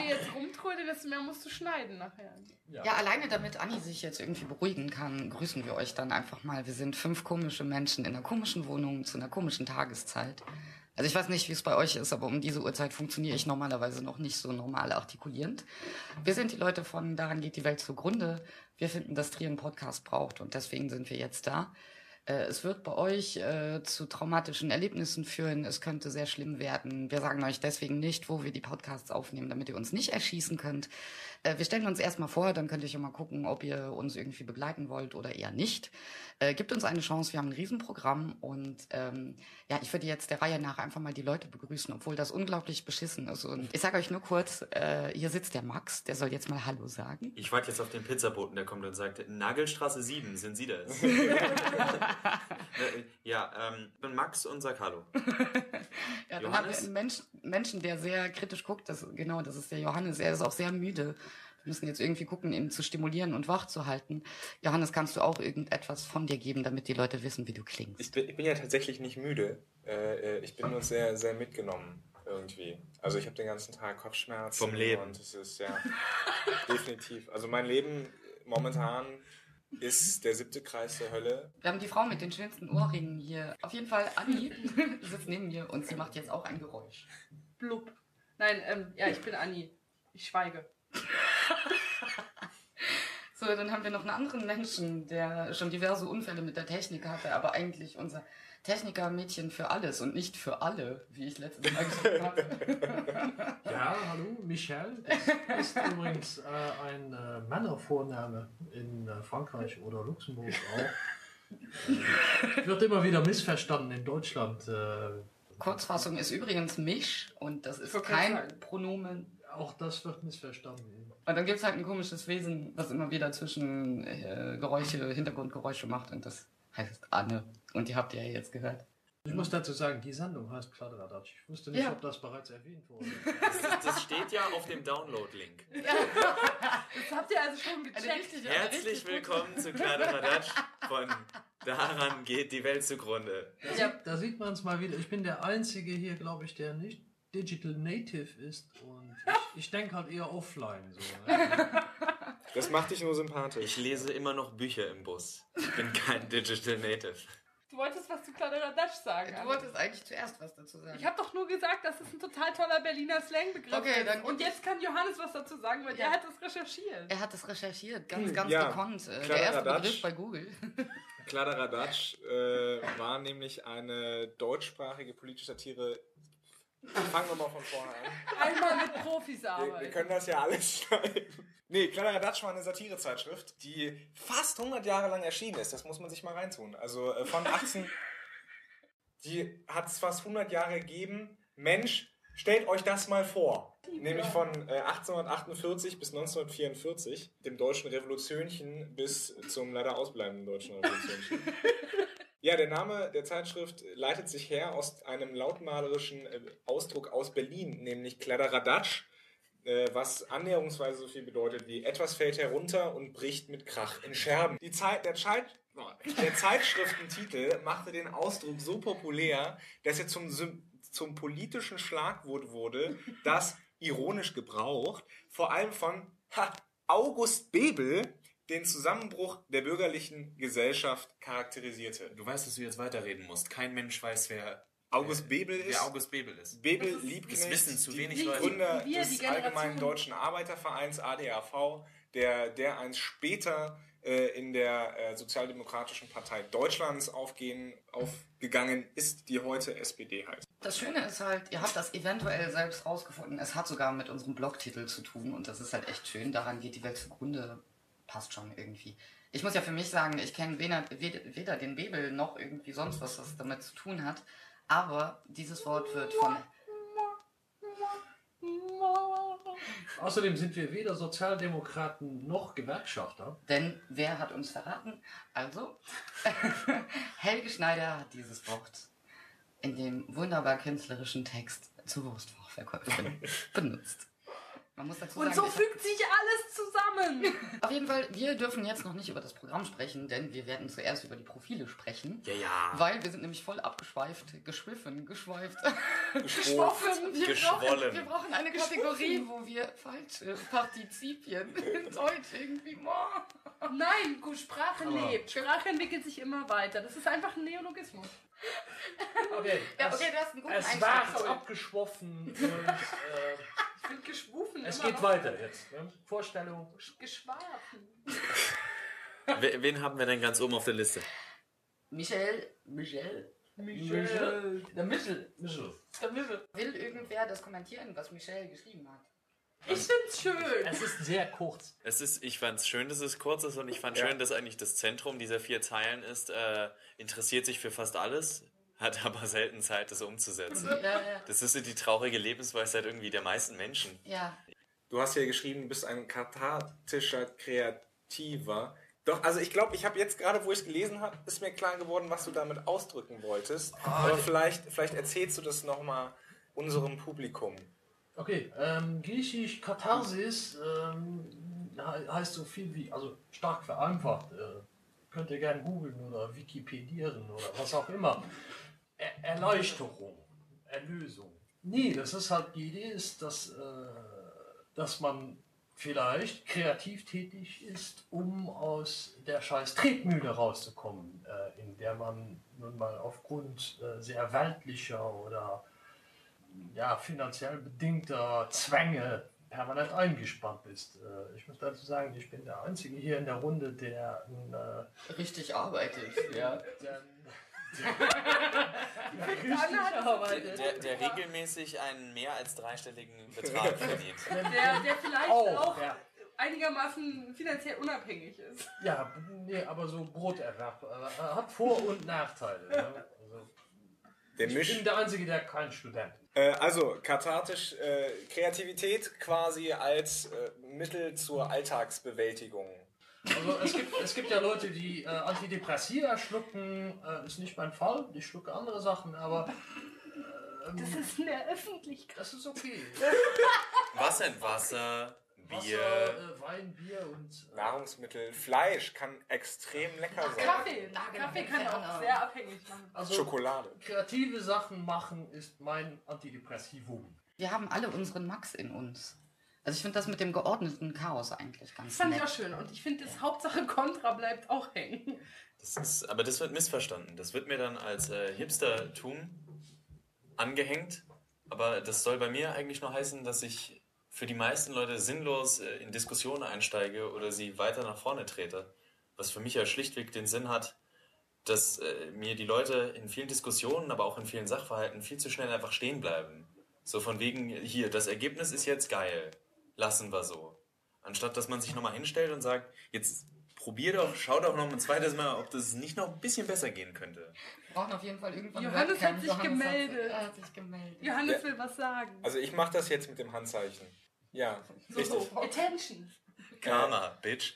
hier jetzt rumtrödelt, desto mehr musst du schneiden nachher. Ja, alleine damit Anni sich jetzt irgendwie beruhigen kann, grüßen wir euch dann einfach mal. Wir sind 5 komische Menschen in einer komischen Wohnung zu einer komischen Tageszeit. Also ich weiß nicht, wie es bei euch ist, aber um diese Uhrzeit funktioniere ich normalerweise noch nicht so normal artikulierend. Wir sind die Leute von Daran geht die Welt zugrunde. Wir finden, dass Trier einen Podcast braucht und deswegen sind wir jetzt da. Es wird bei euch zu traumatischen Erlebnissen führen. Es könnte sehr schlimm werden. Wir sagen euch deswegen nicht, wo wir die Podcasts aufnehmen, damit ihr uns nicht erschießen könnt. Wir stellen uns erstmal vor, dann könnt ihr schon mal gucken, ob ihr uns irgendwie begleiten wollt oder eher nicht. Gibt uns eine Chance, wir haben ein Riesenprogramm und ich würde jetzt der Reihe nach einfach mal die Leute begrüßen, obwohl das unglaublich beschissen ist. Und ich sage euch nur kurz, hier sitzt der Max, der soll jetzt mal Hallo sagen. Ich warte jetzt auf den Pizzaboten, der kommt und sagt, Nagelstraße 7, sind Sie das? Ich bin Max und sag Hallo. Ja, dann haben wir einen Menschen, der sehr kritisch guckt. Das ist der Johannes. Er ist auch sehr müde. Wir müssen jetzt irgendwie gucken, ihn zu stimulieren und wach zu halten. Johannes, kannst du auch irgendetwas von dir geben, damit die Leute wissen, wie du klingst? Ich bin ja tatsächlich nicht müde. Ich bin nur sehr, sehr mitgenommen irgendwie. Also ich habe den ganzen Tag Kopfschmerzen. Vom Leben. Und es ist, ja, definitiv. Also mein Leben momentan ist der 7. Kreis der Hölle. Wir haben die Frau mit den schönsten Ohrringen hier. Auf jeden Fall, Anni sitzt neben mir und sie macht jetzt auch ein Geräusch. Blub. Nein, ich bin Anni. Ich schweige. So, dann haben wir noch einen anderen Menschen, der schon diverse Unfälle mit der Technik hatte, aber eigentlich unser Techniker-Mädchen für alles und nicht für alle, wie ich letztes Mal gesagt habe. Ja, hallo, Michel. Das ist übrigens ein Männervorname in Frankreich oder Luxemburg auch. Wird immer wieder missverstanden in Deutschland. Kurzfassung ist übrigens Misch und das ist kein Pronomen. Auch das wird missverstanden. Und dann gibt's halt ein komisches Wesen, was immer wieder zwischen Hintergrundgeräusche macht und das heißt Anne. Und die habt ihr ja jetzt gehört. Ich muss dazu sagen, die Sendung heißt Kladderadatsch. Ich wusste nicht, ob das bereits erwähnt wurde. Das steht ja auf dem Download-Link. Ja. Das habt ihr also schon gecheckt. Herzlich willkommen zu Kladderadatsch von Daran geht die Welt zugrunde. Da sieht man es mal wieder. Ich bin der Einzige hier, glaube ich, der nicht Digital Native ist und ich denke halt eher offline. So, ne? Das macht dich nur sympathisch. Ich lese immer noch Bücher im Bus. Ich bin kein Digital Native. Du wolltest was zu Kladderadatsch sagen. Du wolltest eigentlich zuerst was dazu sagen. Ich habe doch nur gesagt, das ist ein total toller Berliner Slangbegriff. Okay, dann und jetzt kann Johannes was dazu sagen, weil er hat das recherchiert. Er hat das recherchiert, ganz gekonnt. Der erste Begriff bei Google. Kladderadatsch war nämlich eine deutschsprachige politische Satire. Fangen wir mal von vorne an. Einmal mit Profis arbeiten. Wir können das ja alles schneiden. Nee, Kladderadatsch war eine Satirezeitschrift, die fast 100 Jahre lang erschienen ist. Das muss man sich mal reintun. Also die hat es fast 100 Jahre gegeben. Mensch, stellt euch das mal vor. Nämlich von 1848 bis 1944, dem deutschen Revolutionchen bis zum leider ausbleibenden deutschen Revolutionchen. Ja, der Name der Zeitschrift leitet sich her aus einem lautmalerischen Ausdruck aus Berlin, nämlich Kladderadatsch, was annäherungsweise so viel bedeutet wie etwas fällt herunter und bricht mit Krach in Scherben. Der Zeitschriftentitel machte den Ausdruck so populär, dass er zum politischen Schlagwort wurde, das ironisch gebraucht, vor allem von August Bebel, den Zusammenbruch der bürgerlichen Gesellschaft charakterisierte. Du weißt, dass du jetzt weiterreden musst. Kein Mensch weiß, wer August Bebel ist. Bebel Liebknecht, das wissen zu wenig Leute. Gründer des Allgemeinen Deutschen Arbeitervereins ADAV, der einst später in der Sozialdemokratischen Partei Deutschlands aufgegangen ist, die heute SPD heißt. Das Schöne ist halt, ihr habt das eventuell selbst rausgefunden. Es hat sogar mit unserem Blogtitel zu tun und das ist halt echt schön. Daran geht die Welt zugrunde. Passt schon irgendwie. Ich muss ja für mich sagen, ich kenne weder den Bebel noch irgendwie sonst was damit zu tun hat. Aber dieses Wort wird von... Außerdem sind wir weder Sozialdemokraten noch Gewerkschafter. Denn wer hat uns verraten? Also, Helge Schneider hat dieses Wort in dem wunderbar künstlerischen Text zur Wurstfachverkäuferin benutzt. Man muss dazu Und sagen, so fügt sich alles zusammen. auf jeden Fall, wir dürfen jetzt noch nicht über das Programm sprechen, denn wir werden zuerst über die Profile sprechen. Ja. Weil wir sind nämlich voll abgeschweift, geschwiffen, geschweift, Geschwoffen. Geschwollen. Wir brauchen eine Kategorie, wo wir falsche Partizipien in Deutsch irgendwie Nein, gut, Sprache lebt. Sprache entwickelt sich immer weiter. Das ist einfach ein Neologismus. Okay, Ja, okay, du hast einen guten es Einstieg. war abgeschwoffen und Ich bin geschwufen. es immer geht noch. weiter jetzt. Ne? Vorstellung. Geschwafen. Wen haben wir denn ganz oben auf der Liste? Michel. Der Mittel. Will irgendwer das kommentieren, was Michel geschrieben hat? Ich find's schön. Es ist sehr kurz. Ich fand es schön, dass es kurz ist und ich fand schön, dass eigentlich das Zentrum dieser 4 Zeilen ist, interessiert sich für fast alles, hat aber selten Zeit, das umzusetzen. Ja. Das ist so die traurige Lebensweisheit irgendwie der meisten Menschen. Ja. Du hast ja geschrieben, du bist ein kathartischer Kreativer. Doch, also ich glaube, ich habe jetzt gerade, wo ich es gelesen habe, ist mir klar geworden, was du damit ausdrücken wolltest. Aber vielleicht erzählst du das nochmal unserem Publikum. Okay, griechisch Katharsis heißt so viel wie, also stark vereinfacht, könnt ihr gerne googeln oder wikipedieren oder was auch immer. Erleichterung, Erlösung. Nee, das ist halt, die Idee ist, dass man vielleicht kreativ tätig ist, um aus der scheiß Tretmühle rauszukommen, in der man nun mal aufgrund sehr weltlicher oder finanziell bedingter Zwänge permanent eingespannt ist. Ich muss dazu sagen, ich bin der Einzige hier in der Runde, der Richtig arbeitet. Ja. Der regelmäßig einen mehr als 3-stelligen Betrag verdient. Der vielleicht auch einigermaßen finanziell unabhängig ist. Ja, nee, aber so Broterwerb hat Vor- und Nachteile. Ne? Also, ich bin der Einzige, der kein Student ist. Also, kathartisch, Kreativität quasi als Mittel zur Alltagsbewältigung. Also es gibt ja Leute, die Antidepressiva schlucken, ist nicht mein Fall, ich schlucke andere Sachen, aber Das ist in der Öffentlichkeit. das ist okay. Was denn? Wasser, Bier. Wasser, Wein, Bier und Nahrungsmittel, Fleisch kann extrem lecker sein. Kaffee kann auch sehr abhängig machen. also Schokolade. kreative Sachen machen ist mein Antidepressivum. Wir haben alle unseren Max in uns. Also ich finde das mit dem geordneten Chaos eigentlich ganz Das fand ich nett. auch schön. Und ich finde, das Hauptsache Kontra bleibt auch hängen. Aber das wird missverstanden. Das wird mir dann als Hipstertum angehängt. Aber das soll bei mir eigentlich nur heißen, dass ich für die meisten Leute sinnlos in Diskussionen einsteige oder sie weiter nach vorne trete. Was für mich ja schlichtweg den Sinn hat, dass mir die Leute in vielen Diskussionen, aber auch in vielen Sachverhalten viel zu schnell einfach stehen bleiben. So von wegen, hier, das Ergebnis ist jetzt geil. Lassen wir so. Anstatt, dass man sich nochmal hinstellt und sagt, jetzt probier doch, schau doch noch ein zweites Mal, ob das nicht noch ein bisschen besser gehen könnte. Wir brauchen auf jeden Fall irgendwann Johannes Webcam. hat sich gemeldet. Er hat sich gemeldet. Johannes will was sagen. Also ich mache das jetzt mit dem Handzeichen. Ja, richtig. So, Attention. Karma, Bitch.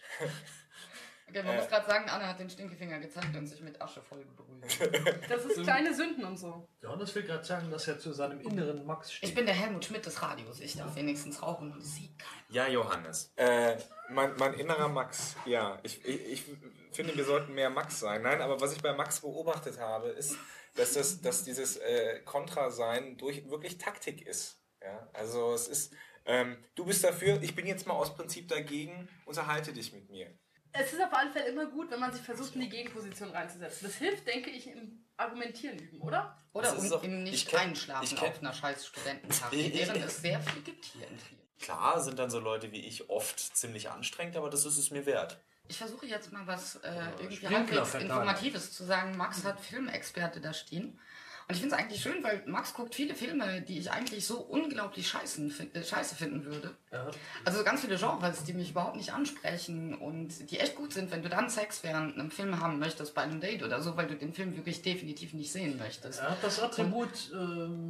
Okay, man muss gerade sagen, Anna hat den Stinkefinger gezeigt und sich mit Asche voll gebrüht. Das ist kleine Sünden und so. Johannes will gerade sagen, dass er zu seinem inneren Max steht. Ich bin der Helmut Schmidt des Radios. Ich darf wenigstens rauchen und es sieht keiner. Ja, Johannes. Mein innerer Max, ja. Ich finde, wir sollten mehr Max sein. Nein, aber was ich bei Max beobachtet habe, ist, dass dieses Kontrasein wirklich Taktik ist. Ja? Also es ist, du bist dafür, ich bin jetzt mal aus Prinzip dagegen, unterhalte dich mit mir. Es ist auf alle Fälle immer gut, wenn man sich versucht, in die Gegenposition reinzusetzen. Das hilft, denke ich, im Argumentieren üben, oder? Oder Das ist um doch- im nicht ich kenn- einschlafen ich kenn- auf einer scheiß Studententag, Ich- während es sehr viel gibt hier in Trier. Klar sind dann so Leute wie ich oft ziemlich anstrengend, aber das ist es mir wert. Ich versuche jetzt mal was irgendwie Sprinkler halbwegs verteilen. Informatives zu sagen. Max hat Filmexperte da stehen. Und ich finde es eigentlich schön, weil Max guckt viele Filme, die ich eigentlich so unglaublich scheiße finden würde. Ja. Also ganz viele Genres, die mich überhaupt nicht ansprechen und die echt gut sind, wenn du dann Sex während einem Film haben möchtest, bei einem Date oder so, weil du den Film wirklich definitiv nicht sehen möchtest. Er hat das Attribut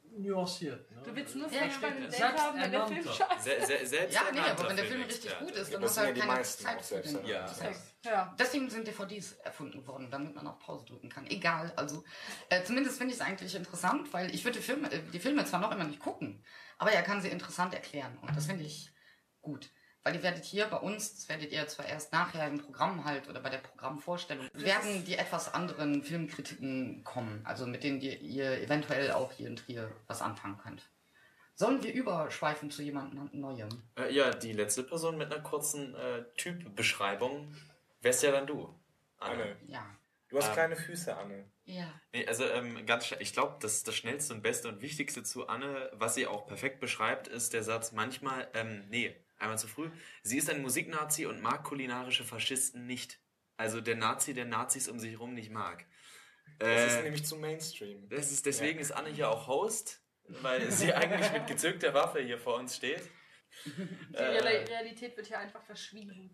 nuanciert. Ne? Du willst nur Ja, Sex bei einem stimmt. Date haben, wenn der Film scheiße ist. Ja, nee, aber wenn der Film richtig gut ist, dann das muss sind ja halt die keine meisten Zeit auch für selbst. den Ja. Sex. Ja. Deswegen sind DVDs erfunden worden, damit man auch Pause drücken kann. Egal, also zumindest finde ich es eigentlich interessant, weil ich würde die Filme zwar noch immer nicht gucken, aber er kann sie interessant erklären und das finde ich gut. Weil ihr werdet hier bei uns, das werdet ihr zwar erst nachher im Programm halt oder bei der Programmvorstellung, werden die etwas anderen Filmkritiken kommen, also mit denen ihr eventuell auch hier in Trier was anfangen könnt. Sollen wir überschweifen zu jemandem Neuem? Ja, die letzte Person mit einer kurzen Typbeschreibung wärst ja dann du, Anne. Ja. Du hast kleine Füße, Anne. Ja. Nee, also ich glaube, das Schnellste und Beste und Wichtigste zu Anne, was sie auch perfekt beschreibt, ist der Satz manchmal, einmal zu früh, sie ist ein Musiknazi und mag kulinarische Faschisten nicht. Also der Nazi, der Nazis um sich herum nicht mag. Das ist nämlich zu Mainstream. Deswegen ist Anne hier auch Host, weil sie eigentlich mit gezückter Waffe hier vor uns steht. Die Realität wird hier einfach verschwiegen.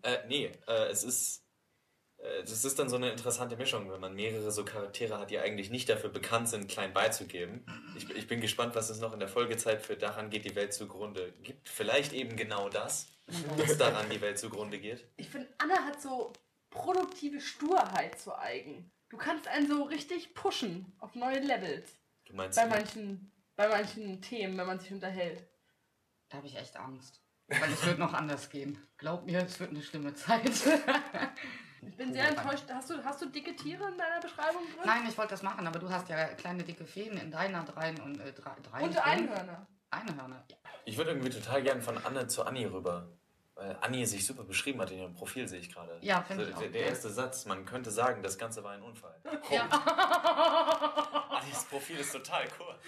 Das ist dann so eine interessante Mischung, wenn man mehrere so Charaktere hat, die eigentlich nicht dafür bekannt sind, klein beizugeben. Ich bin gespannt, was es noch in der Folgezeit für Daran geht die Welt zugrunde gibt. Vielleicht eben genau das, dass daran die Welt zugrunde geht. Ich finde, Anna hat so produktive Sturheit zu eigen. Du kannst einen so richtig pushen auf neue Levels. Du meinst, Bei manchen Themen, wenn man sich unterhält. Da habe ich echt Angst. Weil es wird noch anders gehen. Glaub mir, es wird eine schlimme Zeit. Ich bin sehr enttäuscht. Hast du dicke Tiere in deiner Beschreibung drin? Nein, ich wollte das machen, aber du hast ja kleine dicke Feen in deiner dreien und drei. Und Einhörner. Einhörner, ja. ich würde irgendwie total gern von Anne zu Anni rüber. Weil Anni sich super beschrieben hat in ihrem Profil, sehe ich gerade. Ja, finde ich auch. Der erste Satz, man könnte sagen, das Ganze war ein Unfall. Ja. Annis Profil ist total kurz.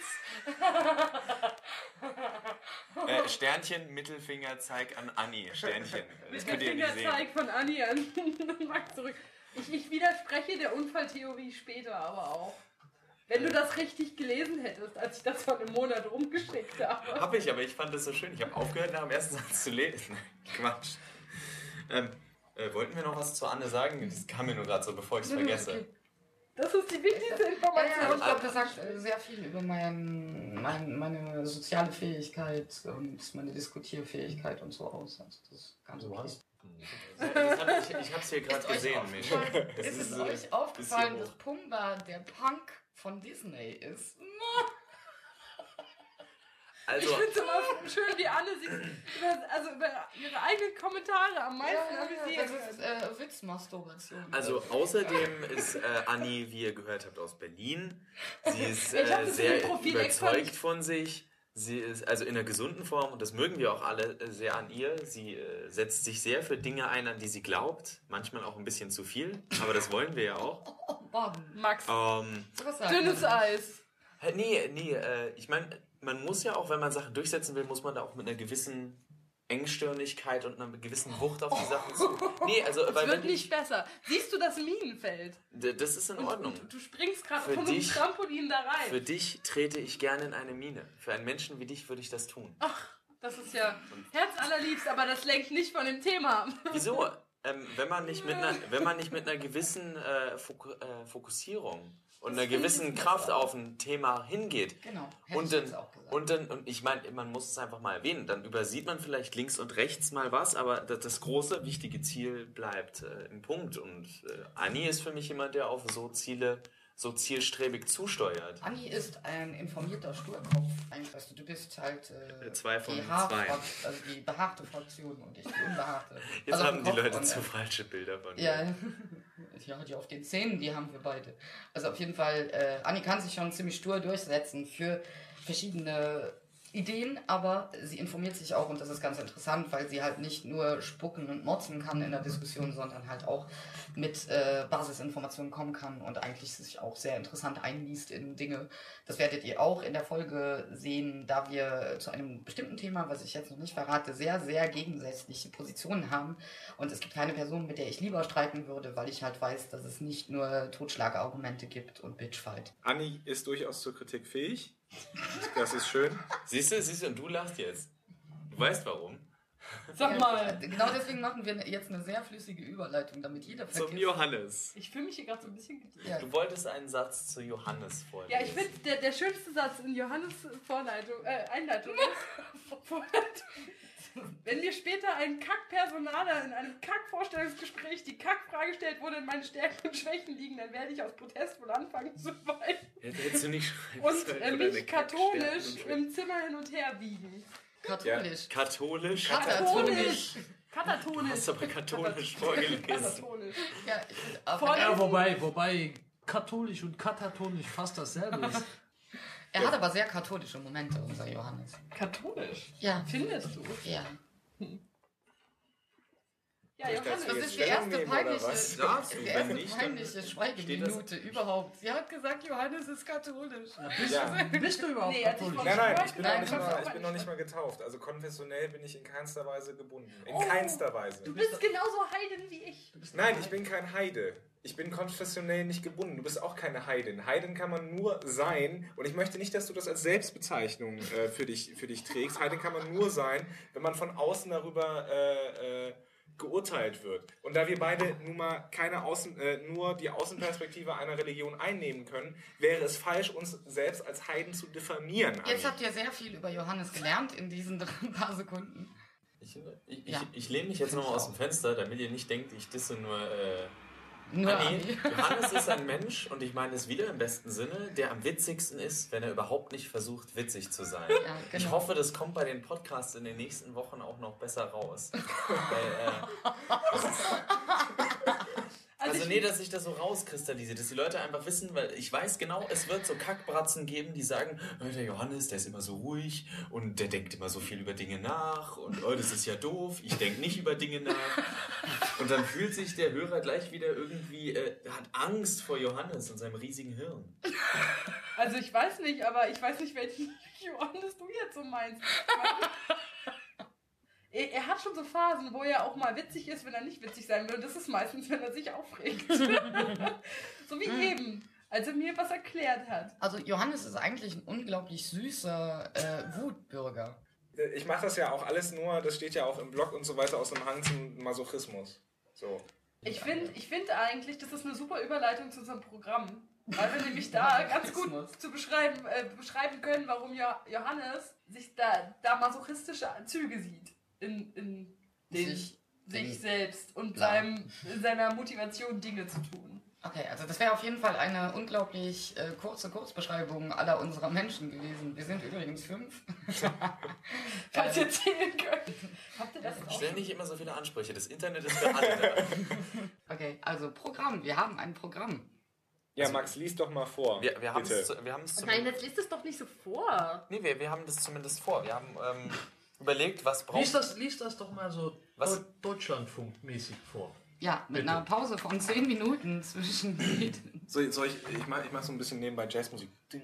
Sternchen, Mittelfinger, Zeig an Anni. Sternchen. Das könnt ihr nicht sehen. Fingerzeig von Anni an Max zurück. Ich widerspreche der Unfalltheorie später aber auch. Wenn du das richtig gelesen hättest, als ich das vor einem Monat rumgeschickt habe. Hab ich, aber ich fand das so schön. Ich habe aufgehört, nach dem ersten Satz zu lesen. Quatsch. Wollten wir noch was zu Anne sagen? Das kam mir nur gerade so, bevor ich es vergesse. Das ist die wichtigste Ja, Information. ich glaube, das sagt sehr viel über meine soziale Fähigkeit und meine Diskutierfähigkeit und so aus. Also das ist ganz okay. Ich habe es hier gerade gesehen, Mich. Ist es euch aufgefallen, dass Pumba der Punk von Disney ist? Ich Also, finde es immer schön, wie Anne sich über ihre eigenen Kommentare am meisten amüsiert. Das ist Witzmasturbation. also außerdem ist Anni, wie ihr gehört habt, aus Berlin. Sie ist Ich hab das sehr Profil extra überzeugt nicht- von sich. Sie ist also in einer gesunden Form und das mögen wir auch alle sehr an ihr. Sie setzt sich sehr für Dinge ein, an die sie glaubt. Manchmal auch ein bisschen zu viel, aber das wollen wir ja auch. Max, Was sagt dünnes man? Eis. Ich meine, man muss ja auch, wenn man Sachen durchsetzen will, muss man da auch mit einer gewissen Engstirnigkeit und einer gewissen Wucht auf die Sachen zu. Nee, also, Es weil wird nicht besser. Siehst du das Minenfeld? das ist in Ordnung. Und du springst gerade Für von einem dich- Trampolin da rein. Für dich trete ich gerne in eine Mine. Für einen Menschen wie dich würde ich das tun. Das ist ja herzallerliebst, aber das lenkt nicht von dem Thema ab. Wieso? Wenn man nicht mit einer gewissen Fokussierung und einer gewissen Kraft auf ein Thema hingeht. Genau, hätte Und ich dann, jetzt auch gesagt. und ich meine, man muss es einfach mal erwähnen. Dann übersieht man vielleicht links und rechts mal was, aber das große, wichtige Ziel bleibt im Punkt. Und Anni ist für mich jemand, der auf so Ziele so zielstrebig zusteuert. Anni ist ein informierter Sturkopf. Weißt du bist halt Zwei von die zwei. Also die behaarte Fraktion und ich die unbehaarte. Jetzt Also auf haben dem die Kopf Leute und, zu falsche Bilder von mir. ja, die auf den Zähnen, die haben wir beide. Also auf jeden Fall, Anni kann sich schon ziemlich stur durchsetzen für verschiedene Ideen, aber sie informiert sich auch und das ist ganz interessant, weil sie halt nicht nur spucken und motzen kann in der Diskussion, sondern halt auch mit Basisinformationen kommen kann und eigentlich sich auch sehr interessant einliest in Dinge. Das werdet ihr auch in der Folge sehen, da wir zu einem bestimmten Thema, was ich jetzt noch nicht verrate, sehr, sehr gegensätzliche Positionen haben und es gibt keine Person, mit der ich lieber streiten würde, weil ich halt weiß, dass es nicht nur Totschlagargumente gibt und Bitchfight. Anni ist durchaus zur Kritik fähig. Das ist schön. Siehst du, und du lachst jetzt. Du weißt warum. Sag mal. Genau deswegen machen wir jetzt eine sehr flüssige Überleitung, damit jeder Zum vergisst. Johannes. Ich fühle mich hier gerade so ein bisschen getrieben. Ja. Du wolltest einen Satz zu Johannes vorlesen. Ja, ich finde, der schönste Satz in Johannes Einleitung ist, wenn mir später ein Kack-Personaler in einem Kack-Vorstellungsgespräch die Kack-Frage stellt, wo denn meine Stärken und Schwächen liegen, dann werde ich aus Protest wohl anfangen zu weinen Hättest du nicht schreiben und sollen, wo mich deine katholisch Kackstärken im Zimmer hin und her wiegen. Katholisch. Ja, katholisch? Katatonisch. Katatonisch. Du hast aber katholisch vorgelesen. Katatonisch. Ja, ich find auch, Vor- Ja, wobei katholisch und katatonisch fast dasselbe ist. er hat aber sehr katholische Momente, unser Johannes. Katholisch? Ja. Findest du? Ja. Ja, Johannes. Das ist die Stellung erste nehmen, oder peinliche, was? Darfst du, die wenn erste nicht, dann peinliche steht Schweigeminute überhaupt. Sie hat gesagt, Johannes ist katholisch. Ja. Bist du überhaupt Nee, als ich katholisch? von- Nein, ich bin, Nein, noch, nicht kannst du mal, auch ich bin nicht. noch nicht mal getauft. Also konfessionell bin ich in keinster Weise gebunden. In Oh. keinster Weise. Du bist genauso Heiden wie ich. Nein, ich bin kein Heide. Ich bin konfessionell nicht gebunden. Du bist auch keine Heidin. Heidin kann man nur sein. Und ich möchte nicht, dass du das als Selbstbezeichnung für dich trägst. Heidin kann man nur sein, wenn man von außen darüber geurteilt wird. Und da wir beide nun mal nur die Außenperspektive einer Religion einnehmen können, wäre es falsch, uns selbst als Heiden zu diffamieren. Jetzt Anni. habt ihr sehr viel über Johannes gelernt in diesen paar Sekunden. Ich lehne mich jetzt nochmal aus dem Fenster, damit ihr nicht denkt, ich disse nur Nur Anni. Anni. Johannes ist ein Mensch, und ich meine es wieder im besten Sinne, der am witzigsten ist, wenn er überhaupt nicht versucht, witzig zu sein. Ja, Ich genau. hoffe, das kommt bei den Podcasts in den nächsten Wochen auch noch besser raus. Also nee, dass sich das so rauskristallisiert, dass die Leute einfach wissen, weil ich weiß genau, es wird so Kackbratzen geben, die sagen, der Johannes, der ist immer so ruhig und der denkt immer so viel über Dinge nach und das ist ja doof, ich denke nicht über Dinge nach. Und dann fühlt sich der Hörer gleich wieder irgendwie, hat Angst vor Johannes und seinem riesigen Hirn. Also ich weiß nicht, aber ich weiß nicht, welchen Johannes du jetzt so meinst. Er hat schon so Phasen, wo er auch mal witzig ist, wenn er nicht witzig sein will. Und das ist meistens, wenn er sich aufregt. So wie eben, als er mir was erklärt hat. Also Johannes ist eigentlich ein unglaublich süßer Wutbürger. Ich mache das ja auch alles nur, das steht ja auch im Blog und so weiter, aus dem Hang zum Masochismus. So. Ich finde eigentlich, das ist eine super Überleitung zu unserem Programm. Weil wir nämlich da ganz gut beschreiben können, warum Johannes sich da masochistische Züge sieht. In sich selbst und seiner Motivation, Dinge zu tun. Okay, also das wäre auf jeden Fall eine unglaublich kurze Kurzbeschreibung aller unserer Menschen gewesen. Wir sind übrigens 5. Falls ihr zählen könnt. Habt ihr das auch? Stell nicht immer so viele Ansprüche, das Internet ist für alle da. Okay, also Programm. Wir haben ein Programm. Ja, Max, lies doch mal vor. Wir haben bitte. es Nein, jetzt liest es doch nicht so vor. Nee, wir haben das zumindest vor. Wir haben überlegt, was braucht... Lies das doch mal so Was? Deutschlandfunk-mäßig vor. Ja, mit Bitte. einer Pause von 10 Minuten zwischen Liedern. Ich mach so ein bisschen nebenbei Jazzmusik.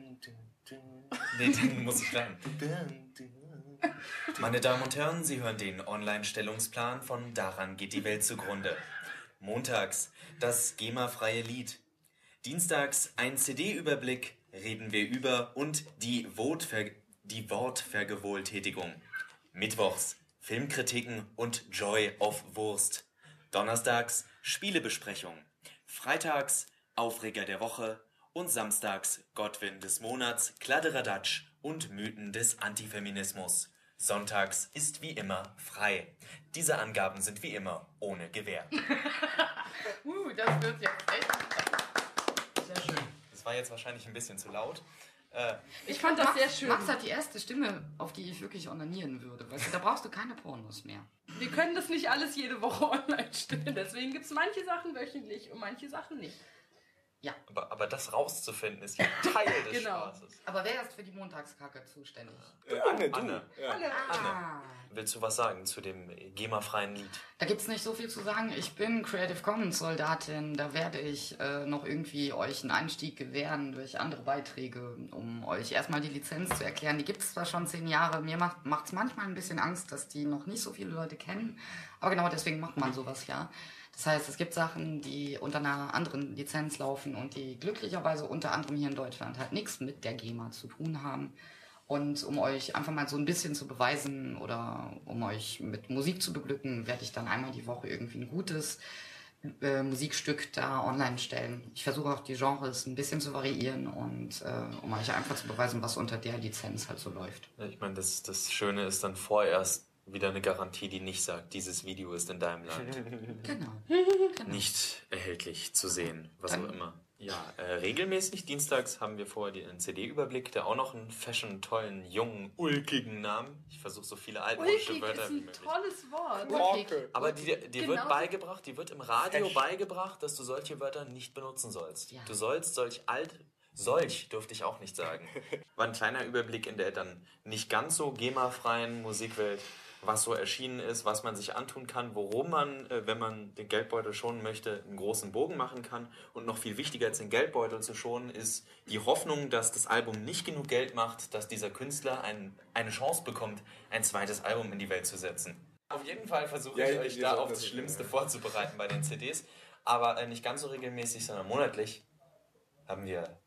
Nee, dann muss ich lernen. Meine Damen und Herren, Sie hören den Online-Stellungsplan von Daran geht die Welt zugrunde. Montags das GEMA-freie Lied. Dienstags ein CD-Überblick, reden wir über und die Wortvergewohltätigung. Mittwochs Filmkritiken und Joy of Wurst. Donnerstags Spielebesprechung. Freitags Aufreger der Woche und samstags Godwin des Monats, Kladderadatsch und Mythen des Antifeminismus. Sonntags ist wie immer frei. Diese Angaben sind wie immer ohne Gewähr. Das wird jetzt echt. Sehr schön. Das war jetzt wahrscheinlich ein bisschen zu laut. Ich fand das sehr schön. Max hat die erste Stimme, auf die ich wirklich onanieren würde. Weißt du, da brauchst du keine Pornos mehr. Wir können das nicht alles jede Woche online stellen. Deswegen gibt es manche Sachen wöchentlich und manche Sachen nicht. Aber das rauszufinden ist ja Teil des Genau. Spaßes. Aber wer ist für die Montagskacke zuständig? Anne, du. Anne. Ja. Ah. Willst du was sagen zu dem GEMA-freien Lied? Da gibt's nicht so viel zu sagen. Ich bin Creative Commons Soldatin. Da werde ich noch irgendwie euch einen Einstieg gewähren durch andere Beiträge, um euch erstmal die Lizenz zu erklären. Die gibt's zwar schon 10 Jahre. Mir macht's manchmal ein bisschen Angst, dass die noch nicht so viele Leute kennen. Aber genau deswegen macht man sowas ja. Das heißt, es gibt Sachen, die unter einer anderen Lizenz laufen und die glücklicherweise unter anderem hier in Deutschland halt nichts mit der GEMA zu tun haben. Und um euch einfach mal so ein bisschen zu beweisen oder um euch mit Musik zu beglücken, werde ich dann einmal die Woche irgendwie ein gutes Musikstück da online stellen. Ich versuche auch die Genres ein bisschen zu variieren und um euch einfach zu beweisen, was unter der Lizenz halt so läuft. Ja, ich meine, das Schöne ist dann vorerst wieder eine Garantie, die nicht sagt, dieses Video ist in deinem Land Genau. nicht erhältlich zu sehen, was auch immer. Ja, regelmäßig dienstags haben wir vorher den CD-Überblick, der auch noch einen tollen, jungen, ulkigen Namen. Ich versuche so viele altmodische Ulkig Wörter ist wie ein möglich. tolles Wort. Orke. Aber dir wird Genauso- beigebracht, dir wird im Radio Fesch. beigebracht, dass du solche Wörter nicht benutzen sollst. Ja. Du sollst solch durfte ich auch nicht sagen. War ein kleiner Überblick in der dann nicht ganz so GEMA-freien Musikwelt, was so erschienen ist, was man sich antun kann, worum man, wenn man den Geldbeutel schonen möchte, einen großen Bogen machen kann. Und noch viel wichtiger als den Geldbeutel zu schonen, ist die Hoffnung, dass das Album nicht genug Geld macht, dass dieser Künstler eine Chance bekommt, ein zweites Album in die Welt zu setzen. Auf jeden Fall versuche ich euch da auf das Schlimmste vorzubereiten bei den CDs. Aber nicht ganz so regelmäßig, sondern monatlich haben wir,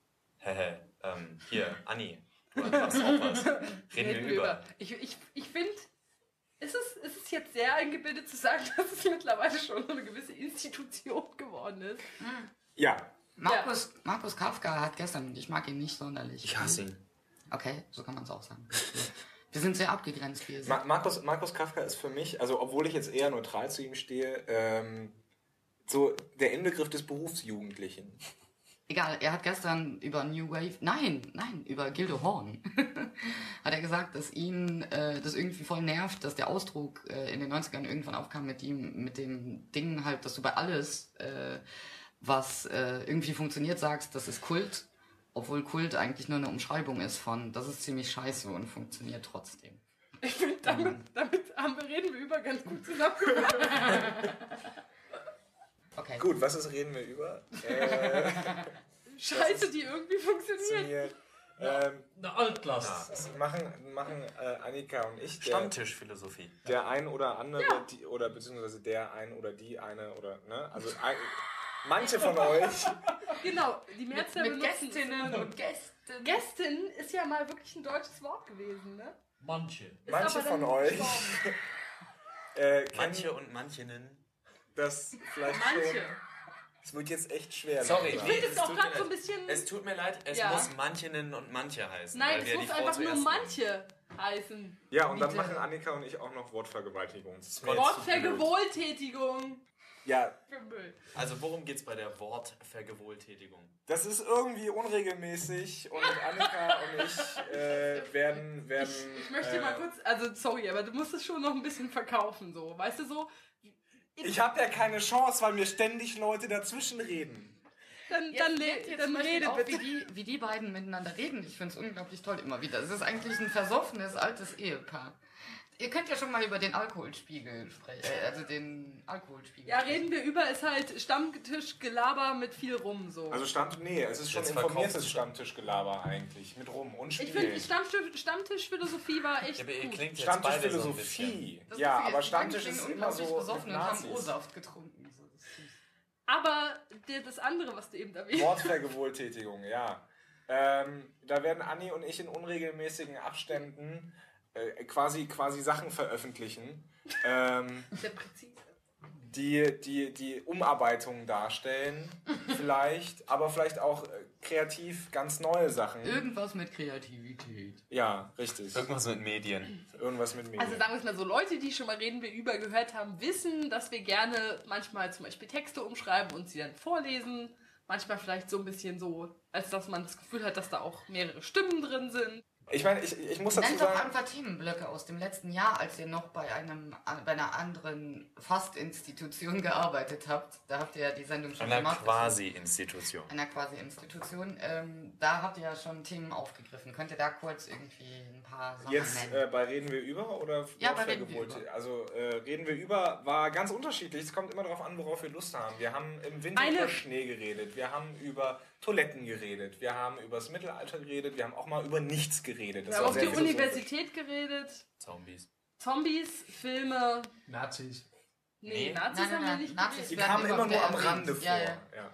hier, Anni, du hast auch was. Reden wir über. Ich finde, ist es jetzt sehr eingebildet zu sagen, dass es mittlerweile schon so eine gewisse Institution geworden ist? Ja. Markus Kafka hat gestern, ich mag ihn nicht sonderlich. Ich hasse ihn. Okay, so kann man es auch sagen. Wir sind sehr abgegrenzt, wie ihr seht. Markus Kafka ist für mich, also obwohl ich jetzt eher neutral zu ihm stehe, so der Inbegriff des Berufsjugendlichen. Egal, er hat gestern über New Wave, über Gildo Horn, hat er gesagt, dass ihn das irgendwie voll nervt, dass der Ausdruck in den 90ern irgendwann aufkam mit dem Ding halt, dass du bei alles, was irgendwie funktioniert, sagst, das ist Kult, obwohl Kult eigentlich nur eine Umschreibung ist von, das ist ziemlich scheiße und funktioniert trotzdem. Ich finde, damit reden wir über ganz gut zusammengefasst. Okay. Gut, reden wir über? Scheiße, die irgendwie funktioniert. Eine Altlasten. Das machen Annika und ich Stammtischphilosophie. der ein oder andere, oder beziehungsweise der ein oder die eine oder, ne? Also manche von euch. Genau, die Mehrzahl Mit benutzen Gästinnen es. und Gästen. Gästin ist ja mal wirklich ein deutsches Wort gewesen, ne? Manche. Ist Manche aber von dann euch gestorben. Manche kennen und manchinnen. das vielleicht Manche. schon. Es wird jetzt echt schwer. Sorry, langsam. Ich finde es auch tut gerade mir so ein leid. bisschen... Es tut mir leid, es Ja. muss manchinnen und manche heißen. Nein, weil wir es muss die Frau einfach nur zuerst manche heißen. Ja, und dann Bitte. machen Annika und ich auch noch Wortvergewaltigung. Wortvergewohltätigung. Ja, Für Müll. nehmen. Also worum geht's bei der Wortvergewohltätigung? das ist irgendwie unregelmäßig und Annika und ich werden Ich möchte mal kurz, also sorry, aber du musst es schon noch ein bisschen verkaufen, so. Weißt du, so, Ich habe ja keine Chance, weil mir ständig Leute dazwischen reden. dann Zum Beispiel rede auch, bitte. wie die beiden miteinander reden. Ich finde es unglaublich toll immer wieder. Es ist eigentlich ein versoffenes, altes Ehepaar. Ihr könnt ja schon mal über den Alkoholspiegel sprechen. Also den Alkoholspiegel. Ja, reden wir über, ist halt Stammtischgelaber mit viel Rum, so. Also es ist schon Jetzt informiertes verkauft es. Stammtischgelaber eigentlich, mit rum und Ich finde, Spielen. Stammtischphilosophie war echt Ja, aber ihr gut. klingt jetzt beide so ein bisschen. Stammtischphilosophie. Das Ja, Gefühl, aber die Stammtisch beiden ist klingen immer unglaublich so besoffen mit und haben Nazis. O-Saft getrunken. So, das ist süß. Aber das andere, was du eben erwähnt hast. Wortvergewohltätigung, ja. Da werden Anni und ich in unregelmäßigen Abständen quasi Sachen veröffentlichen, Sehr präzise. die Umarbeitungen darstellen, aber vielleicht auch kreativ ganz neue Sachen. Irgendwas mit Kreativität. Ja, richtig. Irgendwas mit Medien. Irgendwas mit Medien. Also sagen wir es mal so, Leute, die schon mal Reden wir über gehört haben, wissen, dass wir gerne manchmal zum Beispiel Texte umschreiben und sie dann vorlesen. Manchmal vielleicht so ein bisschen so, als dass man das Gefühl hat, dass da auch mehrere Stimmen drin sind. Ich meine, ich muss dazu Nennt doch sagen, einfach Themenblöcke aus dem letzten Jahr, als ihr noch bei einer anderen Fastinstitution gearbeitet habt. Da habt ihr ja die Sendung schon Einer gemacht. Quasi-Institution. Einer Quasi-Institution. Da habt ihr ja schon Themen aufgegriffen. Könnt ihr da kurz irgendwie ein paar Sachen jetzt nennen? bei Reden wir über oder Ja, bei Reden wir Wortvergewolte? über. Also Reden wir über war ganz unterschiedlich. Es kommt immer darauf an, worauf wir Lust haben. Wir haben im Winter über Schnee geredet. Wir haben über Toiletten geredet. Wir haben über das Mittelalter geredet. Wir haben auch mal über nichts geredet. Das Wir haben war auf sehr die philosophisch. Universität geredet, Zombies. Zombies, Filme. Nazis. Nee, Nee. Nazis haben wir nicht Nazis geredet. Die werden kamen immer nur wieder am erwähnt. Rande vor. Ja, ja. Ja.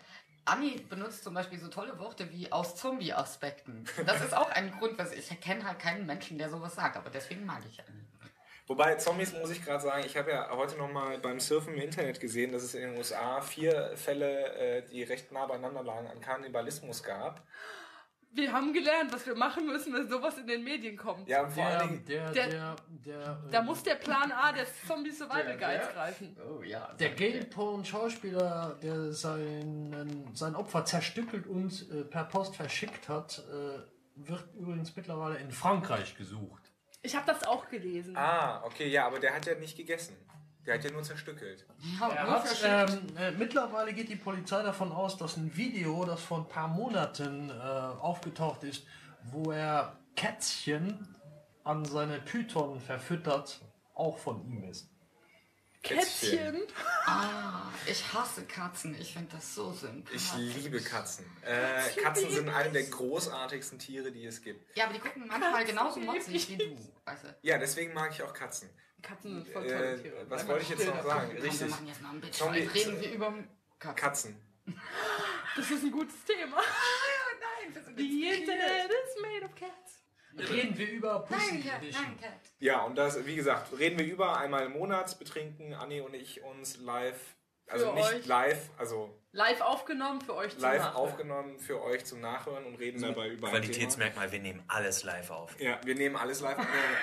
Anni benutzt zum Beispiel so tolle Worte wie aus Zombie-Aspekten. Das ist auch ein Grund, was ich kenne halt keinen Menschen, der sowas sagt, aber deswegen mag ich Anni. Wobei, Zombies muss ich gerade sagen, ich habe ja heute nochmal beim Surfen im Internet gesehen, dass es in den USA 4 Fälle, die recht nah beieinander lagen, an Kannibalismus gab. Wir haben gelernt, was wir machen müssen, wenn sowas in den Medien kommt. Ja, und vor allen Der, Dingen... Da muss der Plan A des Zombie Survival Guides greifen. Oh ja. Der Gay-Porn-Schauspieler, der sein Opfer zerstückelt und per Post verschickt hat, wird übrigens mittlerweile in Frankreich gesucht. Ich habe das auch gelesen. Ah, okay, ja, aber der hat ja nicht gegessen. Der hat ja nur zerstückelt. Mittlerweile geht die Polizei davon aus, dass ein Video, das vor ein paar Monaten aufgetaucht ist, wo er Kätzchen an seine Python verfüttert, auch von ihm ist. Kätzchen. Ich hasse Katzen. Ich finde das so sympathisch. Ich liebe Katzen. Katzen sind eine der großartigsten Tiere, die es gibt. Ja, aber die gucken manchmal genauso motzig wie du. Weißt du? Ja, deswegen mag ich auch Katzen. Katzen sind voll tolle Tiere. Was wollte ich jetzt noch sagen? Komm, Richtig. wir machen jetzt mal ein Bitchfight. Reden wir über Katzen. Das ist ein gutes Thema. Nein, wir sind The Internet is made of cats. Reden wir über Pussy Nein, Edition. Cat. Ja, und das, wie gesagt, reden wir über einmal im Monat, betrinken Anni und ich uns live, also Für nicht euch. live, also Live aufgenommen für euch zum live Nachhören. aufgenommen für euch zum Nachhören und reden dabei über ein Thema. Qualitätsmerkmal, wir nehmen alles live auf. Ja, wir nehmen alles live.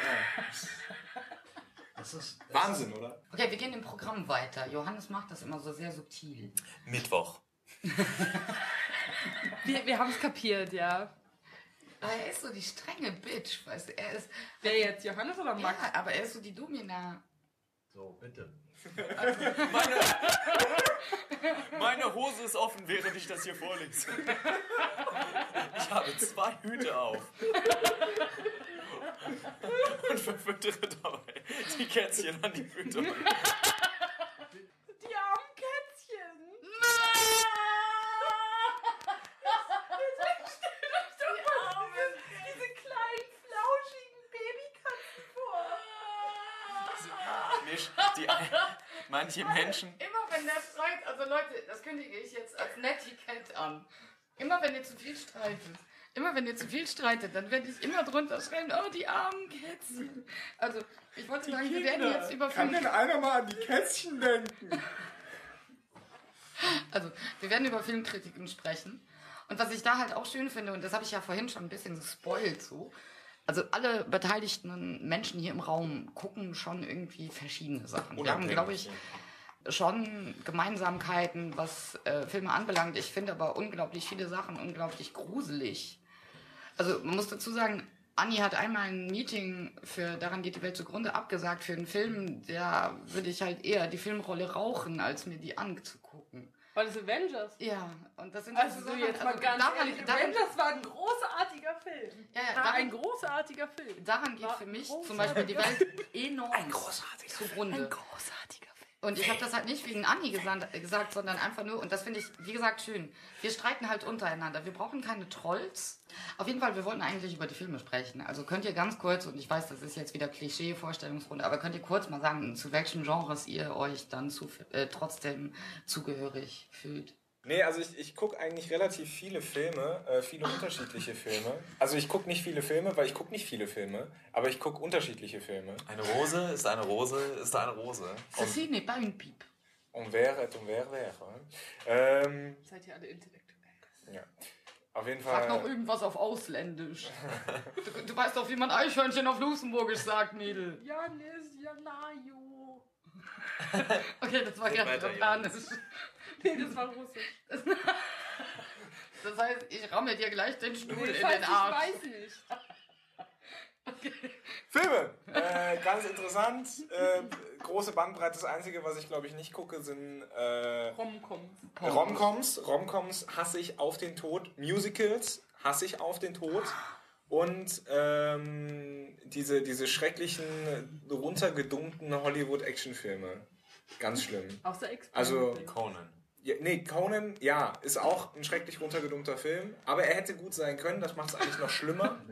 Das ist Wahnsinn, oder? Okay, wir gehen im Programm weiter. Johannes macht das immer so sehr subtil. Mittwoch. Wir haben es kapiert, ja. Aber er ist so die strenge Bitch, weißt du. Er ist. Wer jetzt, Johannes oder Max? Ja, aber er ist so die Domina. so, bitte. Meine Hose ist offen, während ich das hier vorlese. Ich habe 2 Hüte auf. Und verfüttere dabei die Kätzchen an die Fütter. Die armen Kätzchen. Diese kleinen, flauschigen Babykatzen vor. Manche Menschen... Immer wenn der Streit, also Leute, das kündige ich jetzt als Netiquette an. Immer wenn ihr zu viel streitet, dann werde ich immer drunter schreiben, oh, die armen Kätzchen. Also, ich wollte sagen, wir werden jetzt über Kann denn einer mal an die Kätzchen denken? Also, wir werden über Filmkritiken sprechen. Und was ich da halt auch schön finde, und das habe ich ja vorhin schon ein bisschen gespoilt so, also alle beteiligten Menschen hier im Raum gucken schon irgendwie verschiedene Sachen. Wir haben, glaube ich, schon Gemeinsamkeiten, was Filme anbelangt. Ich finde aber unglaublich viele Sachen unglaublich gruselig. Also man muss dazu sagen, Anni hat einmal ein Meeting für Daran geht die Welt zugrunde abgesagt für einen Film, da würde ich halt eher die Filmrolle rauchen, als mir die anzugucken. War das Avengers? Ja, und das sind Also so so Sachen, jetzt mal also ganz daran, ehrlich, daran, Avengers war ein großartiger Film. Ja, ja, War daran- ein großartiger Film. daran geht War für mich großartig. zum Beispiel die Welt enorm zugrunde. Großartiger Film. Und ich habe das halt nicht wegen Anni gesagt, sondern einfach nur, und das finde ich, wie gesagt, schön. Wir streiten halt untereinander. Wir brauchen keine Trolls. Auf jeden Fall, wir wollten eigentlich über die Filme sprechen. Also könnt ihr ganz kurz, und ich weiß, das ist jetzt wieder Klischee-Vorstellungsrunde, aber könnt ihr kurz mal sagen, zu welchen Genres ihr euch dann trotzdem zugehörig fühlt? Nee, also ich gucke eigentlich relativ viele Filme, viele unterschiedliche Filme. Also ich gucke nicht viele Filme, weil ich gucke nicht viele Filme, aber ich gucke unterschiedliche Filme. Eine Rose ist eine Rose ist eine Rose. Ceci n'est pas une pipe. Und wäre. Seid ihr alle intellektuell? Ja. Auf jeden Sag noch Fall. irgendwas auf Ausländisch. Du weißt doch, wie man Eichhörnchen auf Luxemburgisch sagt, Mädel. Janis, Janajo. Okay, das war Red gerade weiter, japanisch. Nee, das war russisch. Das heißt, ich ramme dir gleich den Stuhl in Falls den ich Arsch. weiß nicht. Filme! Ganz interessant. Große Bandbreite. Das Einzige, was ich glaube ich nicht gucke, sind Romcoms. Romcoms hasse ich auf den Tod. Musicals hasse ich auf den Tod. Und diese schrecklichen, runtergedunkten Hollywood-Actionfilme. Ganz schlimm. Außer X. Also, Conan. Ja, nee, Conan, ja, ist auch ein schrecklich runtergedunkter Film. Aber er hätte gut sein können. Das macht es eigentlich noch schlimmer.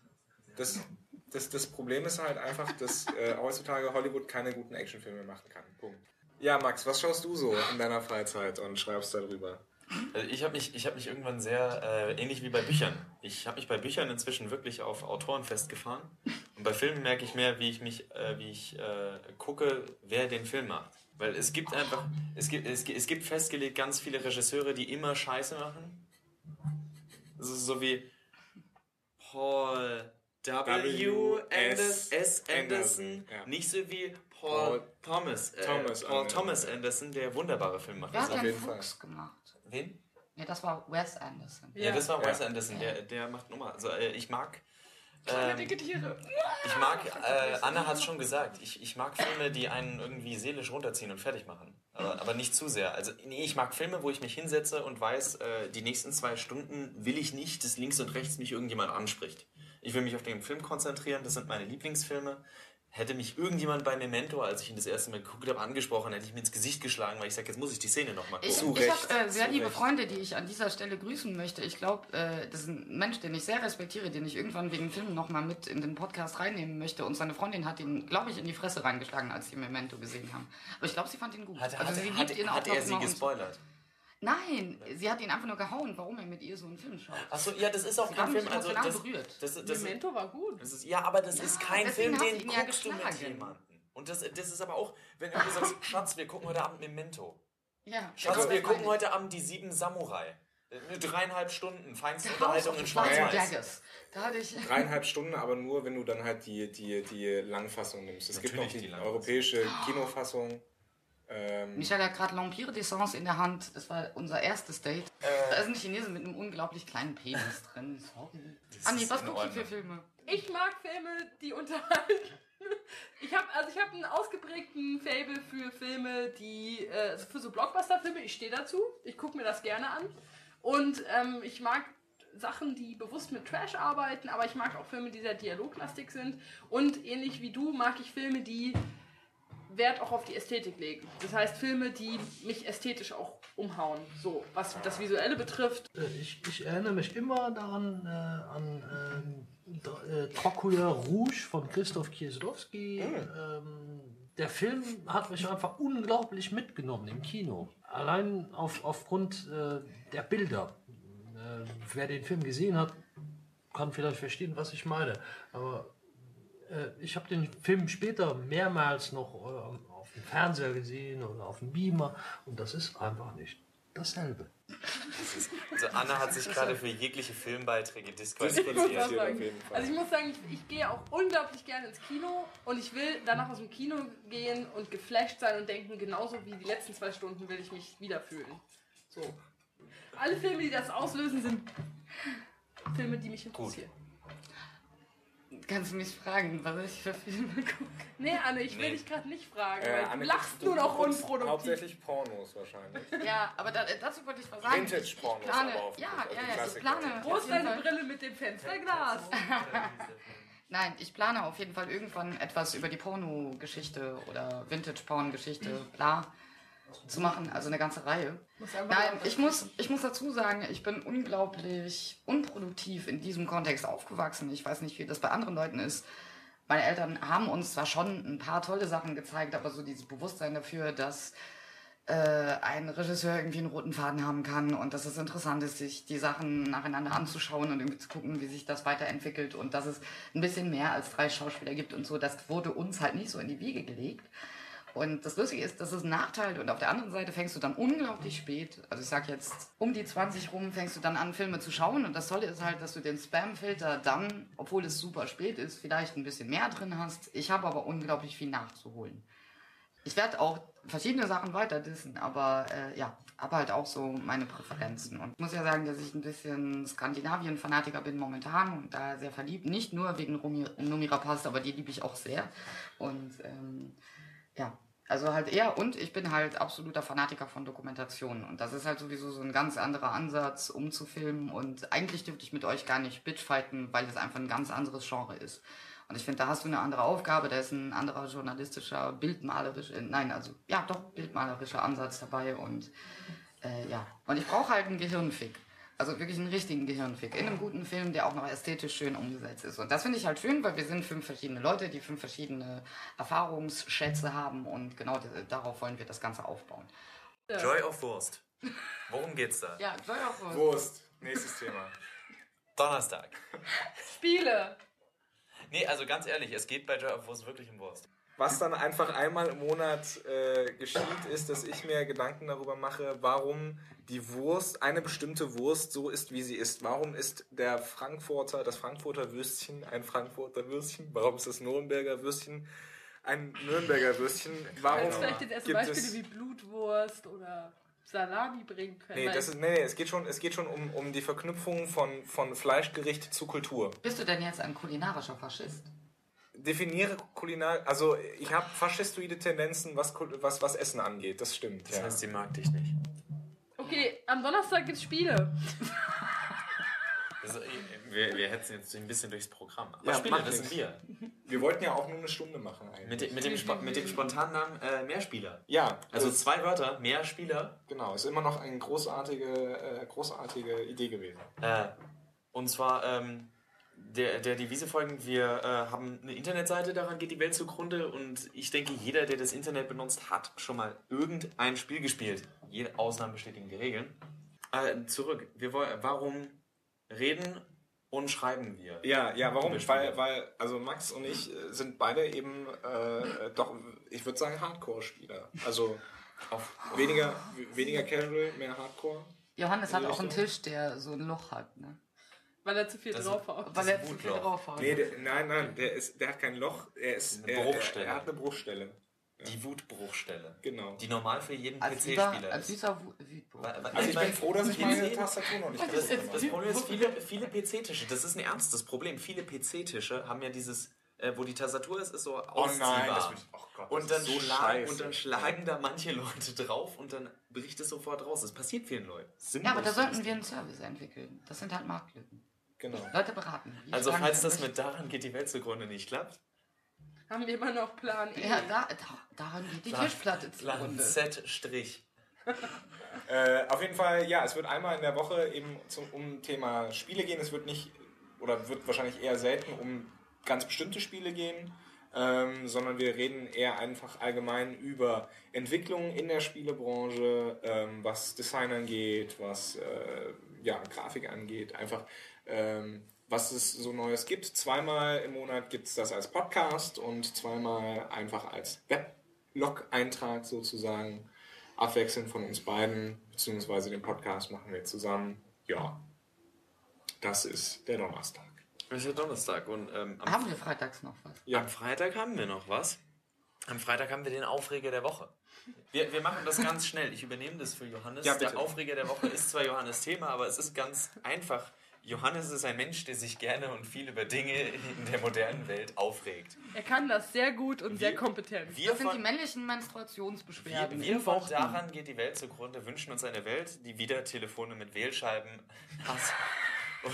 Das Problem ist halt einfach, dass heutzutage Hollywood keine guten Actionfilme machen kann. Punkt. Ja, Max, was schaust du so in deiner Freizeit und schreibst darüber? Ich habe mich irgendwann sehr, ähnlich wie bei Büchern, ich habe mich bei Büchern inzwischen wirklich auf Autoren festgefahren. Und bei Filmen merke ich mehr, wie ich gucke, wer den Film macht. Weil es gibt einfach, es gibt festgelegt ganz viele Regisseure, die immer Scheiße machen. So wie Paul W. S. Anderson. Ja. Nicht so wie Paul Thomas Anderson, der wunderbare Filme macht. Wer hat auf denn jeden Fall. Fuchs gemacht? Wen? Nee, das war Wes Anderson. Ja, das war Wes Anderson, der macht Nummer. Also ich mag... Kleine dicke Tiere. Anna hat es schon gesagt, ich mag Filme, die einen irgendwie seelisch runterziehen und fertig machen. Aber nicht zu sehr. Also nee, ich mag Filme, wo ich mich hinsetze und weiß, die nächsten 2 Stunden will ich nicht, dass links und rechts mich irgendjemand anspricht. Ich will mich auf den Film konzentrieren, das sind meine Lieblingsfilme. Hätte mich irgendjemand bei Memento, als ich ihn das erste Mal geguckt habe, angesprochen, hätte ich mir ins Gesicht geschlagen, weil ich sage, jetzt muss ich die Szene nochmal gucken. Ich habe sehr liebe Freunde, die ich an dieser Stelle grüßen möchte. Ich glaube, das ist ein Mensch, den ich sehr respektiere, den ich irgendwann wegen Filmen nochmal mit in den Podcast reinnehmen möchte. Und seine Freundin hat ihn, glaube ich, in die Fresse reingeschlagen, als sie Memento gesehen haben. Aber ich glaube, sie fand ihn gut. Hat er sie gespoilert? Nein, sie hat ihn einfach nur gehauen, warum er mit ihr so einen Film schaut. Achso, ja, das ist auch Sie kein haben mich Film. Also emotional berührt. Memento war gut. Ja, aber das ist kein Film, deswegen hat sie den ihn ja guckst du mit geschlagen. jemandem. Und das ist aber auch, wenn du sagst, Schatz, wir gucken heute Abend Memento. Ja, Schatz, wir gucken heute Abend die 7 Samurai. 3,5 Stunden, feinste Unterhaltung in Schwarz-Weiß. Da hatte ich 3,5 Stunden, aber nur, wenn du dann halt die Langfassung nimmst. Es gibt noch die europäische Kinofassung. Michael hat gerade L'Empire d'Essence in der Hand. Das war unser erstes Date. Da ist ein Chinese mit einem unglaublich kleinen Penis drin. Sorry. Anni, was guckst du für Filme? Ich mag Filme, die unterhalten. Ich habe einen ausgeprägten Faible für Filme, die für so Blockbuster-Filme. Ich stehe dazu. Ich gucke mir das gerne an. Und ich mag Sachen, die bewusst mit Trash arbeiten, aber ich mag auch Filme, die sehr dialoglastig sind. Und ähnlich wie du mag ich Filme, die Wert auch auf die Ästhetik legen. Das heißt Filme, die mich ästhetisch auch umhauen. So, was das Visuelle betrifft. Ich erinnere mich immer daran an Dracula Rouge von Krzysztof Kieslowski. Der Film hat mich einfach unglaublich mitgenommen im Kino. Allein aufgrund der Bilder. Wer den Film gesehen hat, kann vielleicht verstehen, was ich meine. Aber ich habe den Film später mehrmals noch auf dem Fernseher gesehen oder auf dem Beamer und das ist einfach nicht dasselbe. Also Anna hat sich gerade für jegliche Filmbeiträge disqualifiziert. Also ich muss sagen, ich gehe auch unglaublich gerne ins Kino und ich will danach aus dem Kino gehen und geflasht sein und denken, genauso wie die letzten 2 Stunden will ich mich wiederfühlen. So. Alle Filme, die das auslösen, sind Filme, die mich interessieren. Kannst du mich fragen, was ich für Filme gucke? Nee, Anne, ich will dich gerade nicht fragen, weil du lachst nur noch unproduktiv. Hauptsächlich Pornos wahrscheinlich. Ja, aber dazu wollte ich was sagen. Vintage-Pornos aber auch. ich plane. Wo ist deine Brille mit dem Fensterglas? Nein, ich plane auf jeden Fall irgendwann etwas über die Porno-Geschichte oder Vintage-Porn-Geschichte, bla, zu machen, also eine ganze Reihe. Nein, ich muss dazu sagen, ich bin unglaublich unproduktiv in diesem Kontext aufgewachsen. Ich weiß nicht, wie das bei anderen Leuten ist. Meine Eltern haben uns zwar schon ein paar tolle Sachen gezeigt, aber so dieses Bewusstsein dafür, dass ein Regisseur irgendwie einen roten Faden haben kann und dass es interessant ist, sich die Sachen nacheinander anzuschauen und irgendwie zu gucken, wie sich das weiterentwickelt und dass es ein bisschen mehr als 3 Schauspieler gibt und so, das wurde uns halt nicht so in die Wiege gelegt. Und das Lustige ist, das ist ein Nachteil und auf der anderen Seite fängst du dann unglaublich spät, also ich sag jetzt um die 20 rum, fängst du dann an, Filme zu schauen und das Tolle ist halt, dass du den Spam-Filter dann, obwohl es super spät ist, vielleicht ein bisschen mehr drin hast. Ich habe aber unglaublich viel nachzuholen. Ich werde auch verschiedene Sachen weiter dissen, aber habe halt auch so meine Präferenzen. Und ich muss ja sagen, dass ich ein bisschen Skandinavien-Fanatiker bin momentan und da sehr verliebt. Nicht nur wegen Noomi Rapace, aber die liebe ich auch sehr. Und also halt eher, und ich bin halt absoluter Fanatiker von Dokumentationen. Und das ist halt sowieso so ein ganz anderer Ansatz, um zu filmen. Und eigentlich dürfte ich mit euch gar nicht bitchfighten, weil es einfach ein ganz anderes Genre ist. Und ich finde, da hast du eine andere Aufgabe, da ist ein anderer journalistischer, bildmalerischer Ansatz dabei. Und und ich brauche halt einen Gehirnfick. Also wirklich einen richtigen Gehirnfick. In einem guten Film, der auch noch ästhetisch schön umgesetzt ist. Und das finde ich halt schön, weil wir sind 5 verschiedene Leute, die 5 verschiedene Erfahrungsschätze haben. Und genau darauf wollen wir das Ganze aufbauen. Joy of Wurst. Worum geht's da? Ja, Joy of Wurst. Wurst. Nächstes Thema. Donnerstag. Spiele. Nee, also ganz ehrlich, es geht bei Joy of Wurst wirklich um Wurst. Was dann einfach einmal im Monat geschieht, ist, dass ich mir Gedanken darüber mache, warum die Wurst, eine bestimmte Wurst so ist, wie sie ist. Warum ist das Frankfurter Würstchen ein Frankfurter Würstchen? Warum ist das Nürnberger Würstchen ein Nürnberger Würstchen? Warum Kannst du vielleicht jetzt erste gibt Beispiele es... wie Blutwurst oder Salami bringen können? Nee, Weil es geht schon um die Verknüpfung von Fleischgericht zu Kultur. Bist du denn jetzt ein kulinarischer Faschist? Definiere Kulinar... Also, ich habe faschistoide Tendenzen, was Essen angeht. Das stimmt, Das ja. heißt, sie mag dich nicht. Okay, am Donnerstag gibt's Spiele. Also, wir hetzen jetzt ein bisschen durchs Programm. Aber Ja, Spiele, macht das nichts. sind wir. Wir wollten ja auch nur eine Stunde machen eigentlich. Mit dem spontanen Namen Mehrspieler. Ja, Also 2 Wörter, mehr Spieler. genau, ist immer noch eine großartige Idee gewesen. Und zwar der Devise folgend, wir haben eine Internetseite, daran geht die Welt zugrunde und ich denke, jeder, der das Internet benutzt, hat schon mal irgendein Spiel gespielt. Jede Ausnahme bestätigen die Regeln. Zurück, warum reden und schreiben wir? Ja, warum? Über Spiele. Weil also Max und ich sind beide eben doch, ich würde sagen, Hardcore-Spieler. Also weniger casual, mehr Hardcore. Johannes hat In die auch einen Richtung? Tisch, der so ein Loch hat, ne? Weil er zu viel Das- draufhaut. Weil ist er ein zu viel Wutloch. drauf hat. Nee, nein, der hat kein Loch, er Eine Bruchstelle. Er hat eine Bruchstelle. Die Wutbruchstelle. Genau. Die normal für jeden Als PC-Spieler als ist. süßer Wutbruch. Also ich bin froh, dass ich meine PC Tastatur noch nicht Das, kaputt das gemacht habe. Problem ist, viele PC-Tische, das ist ein ernstes Problem. Viele PC-Tische haben ja dieses, wo die Tastatur ist so ausziehbar. Und dann schlagen da manche Leute drauf und dann bricht es sofort raus. Das passiert vielen Leuten. Ja, aber da sollten wir einen Service entwickeln. Das sind halt Marktlücken. Genau. Leute beraten. Wie Also schlagen falls wir das durch? mit daran geht die Welt zugrunde nicht klappt, Haben wir immer noch Plan E. Ja, daran geht die Tischplatte Plan zugrunde. Z-Strich. Auf jeden Fall, ja, es wird einmal in der Woche eben um Thema Spiele gehen. Es wird nicht, oder wird wahrscheinlich eher selten um ganz bestimmte Spiele gehen, sondern wir reden eher einfach allgemein über Entwicklungen in der Spielebranche, was Design angeht, was Grafik angeht, einfach was es so Neues gibt. 2-mal im Monat gibt es das als Podcast und 2-mal einfach als Weblog-Eintrag sozusagen. Abwechselnd von uns beiden, beziehungsweise den Podcast machen wir zusammen. Ja, das ist der Donnerstag. Das ist ja Donnerstag und Haben wir freitags noch was? Ja. am Freitag haben wir noch was. Am Freitag haben wir den Aufreger der Woche. Wir machen das ganz schnell. Ich übernehme das für Johannes. Ja, bitte. Der Aufreger der Woche ist zwar Johannes Thema, aber es ist ganz einfach. Johannes ist ein Mensch, der sich gerne und viel über Dinge in der modernen Welt aufregt. Er kann das sehr gut und sehr kompetent. Wir Das sind die von, männlichen Menstruationsbeschwerden. wir in von Worten. daran geht die Welt zugrunde, wünschen uns eine Welt, die wieder Telefone mit Wählscheiben hat. Und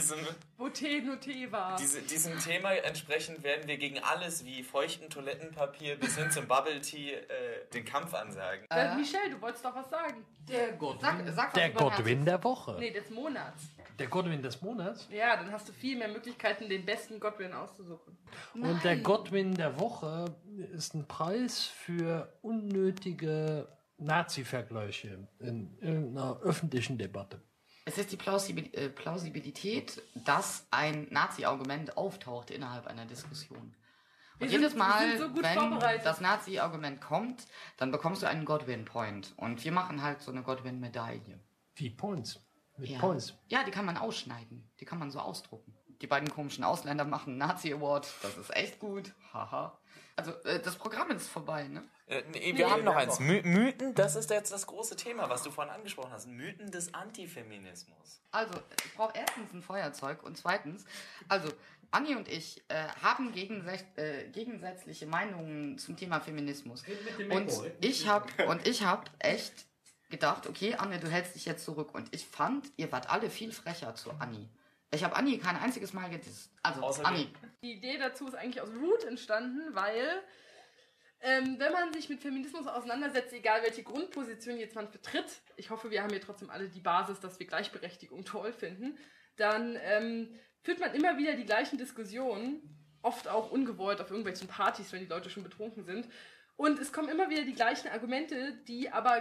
diesem Thema entsprechend werden wir gegen alles wie feuchten Toilettenpapier bis hin zum Bubble Tea den Kampf ansagen. Michelle, du wolltest doch was sagen. Der Godwin, Sag was der über Godwin der Woche. Nee, des Monats. Der Godwin des Monats. Ja, dann hast du viel mehr Möglichkeiten, den besten Godwin auszusuchen. Und der Godwin der Woche ist ein Preis für unnötige Nazi-Vergleiche in irgendeiner öffentlichen Debatte. Es ist die Plausibilität, dass ein Nazi-Argument auftaucht innerhalb einer Diskussion. Und Wir jedes sind Mal, so gut wenn vorbereitet. das Nazi-Argument kommt, dann bekommst du einen Godwin-Point. Und wir machen halt so eine Godwin-Medaille. Wie Points. Mit Ja. Points. Ja, die kann man ausschneiden. Die kann man so ausdrucken. Die beiden komischen Ausländer machen einen Nazi-Award. Das ist echt gut. Haha. Also, das Programm ist vorbei, ne? Wir haben noch eins. Mythen, das ist jetzt das große Thema, was du vorhin angesprochen hast. Mythen des Antifeminismus. Also, ich brauche erstens ein Feuerzeug und zweitens, also, Anni und ich haben gegensätzliche Meinungen zum Thema Feminismus. Und ich hab echt gedacht, okay, Anni, du hältst dich jetzt zurück. Und ich fand, ihr wart alle viel frecher zu Anni. Ich habe Anni kein einziges Mal gedisst. Also, Außer Anni. Die Idee dazu ist eigentlich aus Root entstanden, weil wenn man sich mit Feminismus auseinandersetzt, egal welche Grundposition jetzt man vertritt, ich hoffe, wir haben hier trotzdem alle die Basis, dass wir Gleichberechtigung toll finden, dann führt man immer wieder die gleichen Diskussionen, oft auch ungewollt auf irgendwelchen Partys, wenn die Leute schon betrunken sind. Und es kommen immer wieder die gleichen Argumente, die aber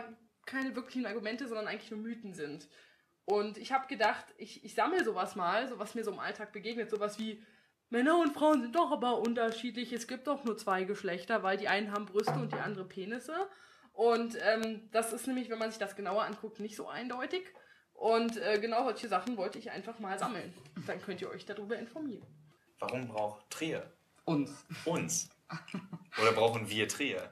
keine wirklichen Argumente, sondern eigentlich nur Mythen sind. Und ich habe gedacht, ich sammle sowas mal, so was mir so im Alltag begegnet, sowas wie Männer und Frauen sind doch aber unterschiedlich, es gibt doch nur 2 Geschlechter, weil die einen haben Brüste und die andere Penisse. Und das ist nämlich, wenn man sich das genauer anguckt, nicht so eindeutig. Und genau solche Sachen wollte ich einfach mal sammeln. Dann könnt ihr euch darüber informieren. Warum braucht Trier Uns? Oder brauchen wir Trier?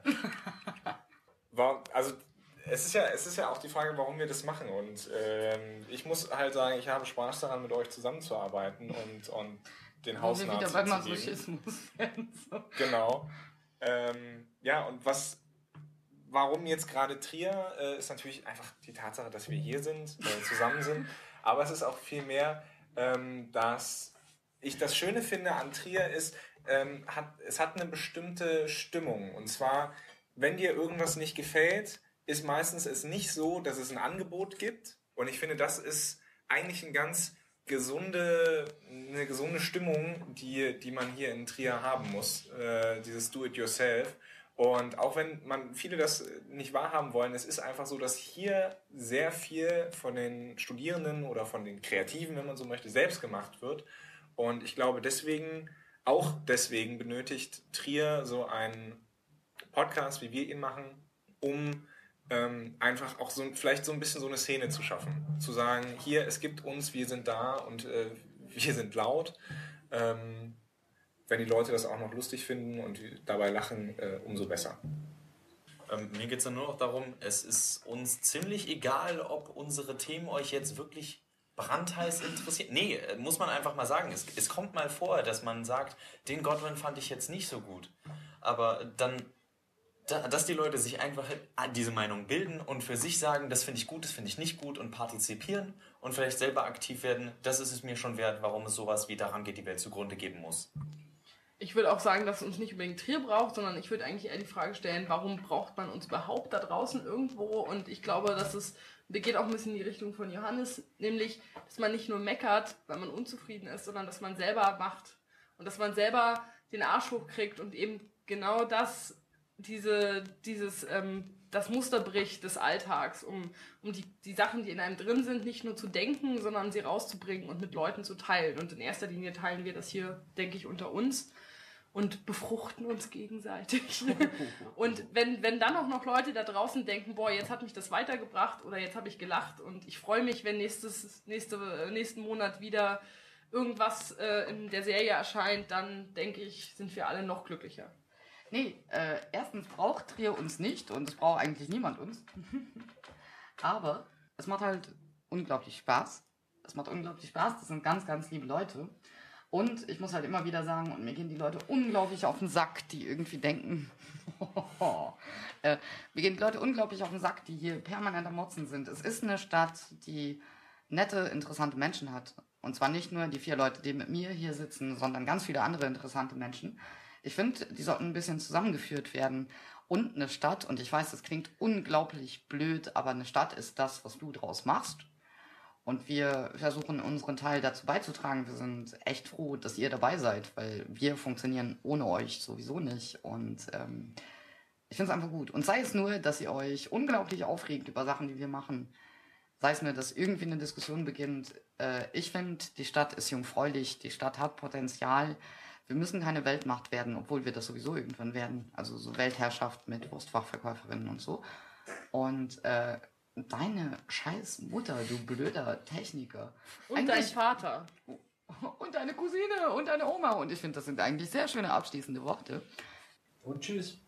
Also es ist ja auch die Frage, warum wir das machen. Und ich muss halt sagen, ich habe Spaß daran, mit euch zusammenzuarbeiten und den Hausnazi wieder beim zu geben. Masochismus. Genau. Ja, und warum jetzt gerade Trier, ist natürlich einfach die Tatsache, dass wir hier sind, zusammen sind. Aber es ist auch viel mehr, dass ich das Schöne finde an Trier ist, es hat eine bestimmte Stimmung. Und zwar, wenn dir irgendwas nicht gefällt, ist meistens es nicht so, dass es ein Angebot gibt. Und ich finde, das ist eigentlich eine gesunde Stimmung, die man hier in Trier haben muss. Dieses Do-it-yourself. Und auch wenn viele das nicht wahrhaben wollen, es ist einfach so, dass hier sehr viel von den Studierenden oder von den Kreativen, wenn man so möchte, selbst gemacht wird. Und ich glaube, deswegen benötigt Trier so einen Podcast, wie wir ihn machen, um einfach auch vielleicht so ein bisschen so eine Szene zu schaffen. Zu sagen, hier, es gibt uns, wir sind da und wir sind laut. Wenn die Leute das auch noch lustig finden und dabei lachen, umso besser. Mir geht es dann nur noch darum, es ist uns ziemlich egal, ob unsere Themen euch jetzt wirklich brandheiß interessieren. Nee, muss man einfach mal sagen. Es kommt mal vor, dass man sagt, den Godwin fand ich jetzt nicht so gut. Aber dann, dass die Leute sich einfach diese Meinung bilden und für sich sagen, das finde ich gut, das finde ich nicht gut und partizipieren und vielleicht selber aktiv werden, das ist es mir schon wert, warum es sowas wie Daran geht die Welt zugrunde geben muss. Ich würde auch sagen, dass es uns nicht unbedingt Trier braucht, sondern ich würde eigentlich eher die Frage stellen, warum braucht man uns überhaupt da draußen irgendwo? Und ich glaube, dass es geht auch ein bisschen in die Richtung von Johannes, nämlich, dass man nicht nur meckert, weil man unzufrieden ist, sondern dass man selber macht und dass man selber den Arsch hochkriegt und eben genau das Muster bricht des Alltags, um die Sachen, die in einem drin sind, nicht nur zu denken, sondern sie rauszubringen und mit Leuten zu teilen. Und in erster Linie teilen wir das hier, denke ich, unter uns und befruchten uns gegenseitig. Und wenn dann auch noch Leute da draußen denken, boah, jetzt hat mich das weitergebracht oder jetzt habe ich gelacht und ich freue mich, wenn nächsten Monat wieder irgendwas in der Serie erscheint, dann denke ich, sind wir alle noch glücklicher. Nee, erstens braucht Trier uns nicht und es braucht eigentlich niemand uns. Aber es macht halt unglaublich Spaß. Das sind ganz, ganz liebe Leute. Und ich muss halt immer wieder sagen, und mir gehen die Leute unglaublich auf den Sack, die irgendwie denken, mir gehen die Leute unglaublich auf den Sack, die hier permanent am Motzen sind. Es ist eine Stadt, die nette, interessante Menschen hat. Und zwar nicht nur die 4 Leute, die mit mir hier sitzen, sondern ganz viele andere interessante Menschen. Ich finde, die sollten ein bisschen zusammengeführt werden. Und eine Stadt, und ich weiß, das klingt unglaublich blöd, aber eine Stadt ist das, was du draus machst. Und wir versuchen, unseren Teil dazu beizutragen. Wir sind echt froh, dass ihr dabei seid, weil wir funktionieren ohne euch sowieso nicht. Und ich finde es einfach gut. Und sei es nur, dass ihr euch unglaublich aufregt über Sachen, die wir machen. Sei es nur, dass irgendwie eine Diskussion beginnt. Ich finde, die Stadt ist jungfräulich, die Stadt hat Potenzial. Wir müssen keine Weltmacht werden, obwohl wir das sowieso irgendwann werden. Also so Weltherrschaft mit Wurstfachverkäuferinnen und so. Und deine scheiß Mutter, du blöder Techniker. Und dein Vater. Und deine Cousine und deine Oma. Und ich finde, das sind eigentlich sehr schöne abschließende Worte. Und tschüss.